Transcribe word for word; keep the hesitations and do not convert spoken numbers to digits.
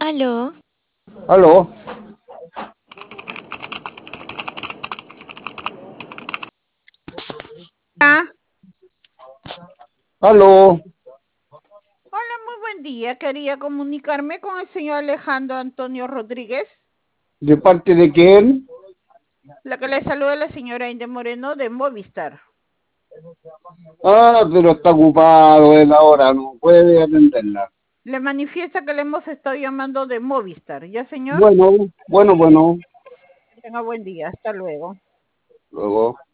Aló, Aló, Ah, aló, hola, muy buen día. Quería comunicarme con el señor Alejandro Antonio Rodríguez. ¿de parte de quién? La que le saluda es la señora Inde Moreno de Movistar. Ah, pero está ocupado de la hora, no puede atenderla. Le manifiesta que le hemos estado llamando de Movistar. ¿Ya, señor? Bueno, bueno, bueno, Tenga buen día. Hasta luego. luego.